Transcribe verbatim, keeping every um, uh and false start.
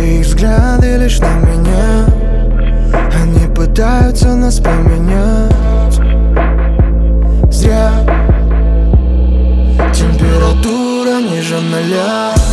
их взгляды лишь на меня. Они пытаются нас поменять. Зря. Температура ниже ноля.